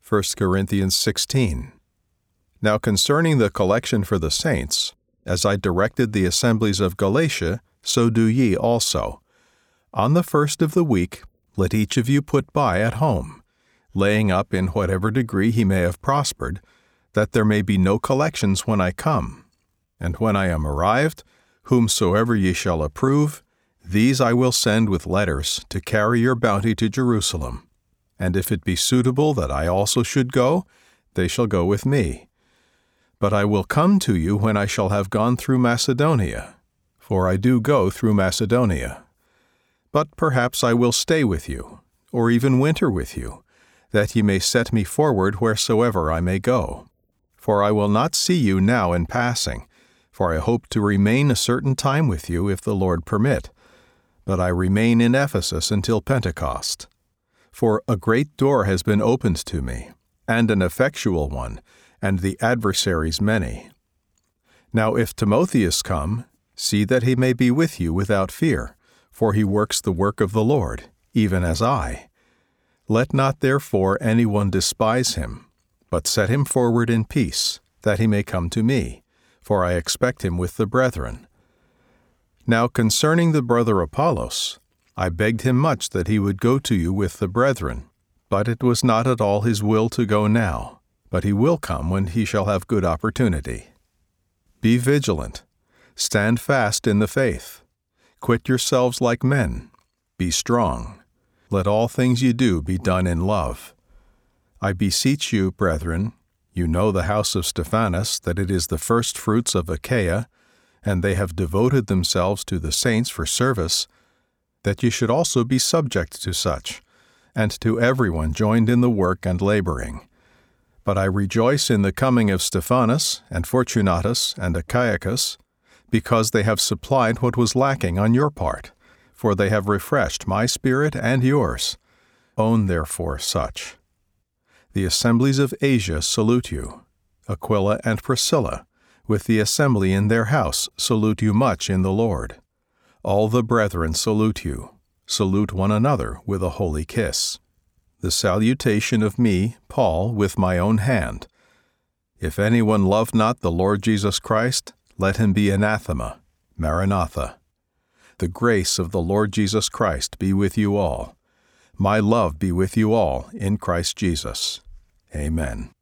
1 Corinthians 16. Now concerning the collection for the saints, as I directed the assemblies of Galatia, so do ye also. On the first of the week, let each of you put by at home, laying up in whatever degree he may have prospered, that there may be no collections when I come. And when I am arrived, whomsoever ye shall approve, these I will send with letters to carry your bounty to Jerusalem. And if it be suitable that I also should go, they shall go with me. But I will come to you when I shall have gone through Macedonia, for I do go through Macedonia. But perhaps I will stay with you, or even winter with you, that ye may set me forward wheresoever I may go. For I will not see you now in passing, for I hope to remain a certain time with you if the Lord permit. But I remain in Ephesus until Pentecost. For a great door has been opened to me, and an effectual one, and the adversaries many. Now if Timotheus come, see that he may be with you without fear, for he works the work of the Lord, even as I. Let not therefore any one despise him, but set him forward in peace, that he may come to me, for I expect him with the brethren. Now concerning the brother Apollos, I begged him much that he would go to you with the brethren, but it was not at all his will to go now, but he will come when he shall have good opportunity. Be vigilant, stand fast in the faith, quit yourselves like men, be strong. Let all things ye do be done in love. I beseech you, brethren, you know the house of Stephanas, that it is the first fruits of Achaia, and they have devoted themselves to the saints for service, that ye should also be subject to such, and to everyone joined in the work and laboring. But I rejoice in the coming of Stephanas, and Fortunatus, and Achaicus, because they have supplied what was lacking on your part, for they have refreshed my spirit and yours. Own therefore such. The assemblies of Asia salute you. Aquila and Priscilla, with the assembly in their house, salute you much in the Lord. All the brethren salute you. Salute one another with a holy kiss. The salutation of me, Paul, with my own hand. If anyone love not the Lord Jesus Christ, let him be anathema. Maranatha. The grace of the Lord Jesus Christ be with you all. My love be with you all in Christ Jesus. Amen.